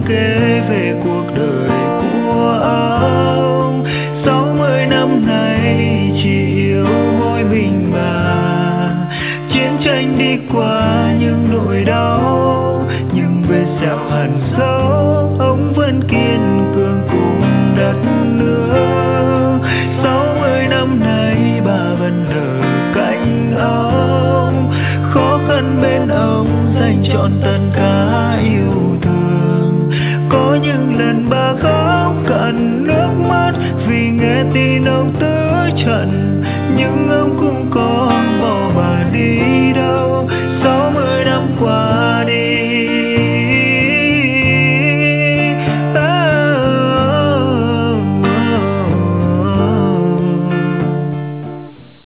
kể về cuộc đời của ông. 60 năm nay chỉ yêu mỗi mình bà. Chiến tranh đi qua những nỗi đau, nhưng vết sẹo hằn sâu ông vẫn kiên cường cùng đất nước. 60 năm nay bà vẫn ở cạnh ông, khó khăn bên ông dành trọn tất cả yêu thương. Có những lần bà khóc cạn nước mắt vì nghe tin ông tứ trận, nhưng ông cũng có bỏ bà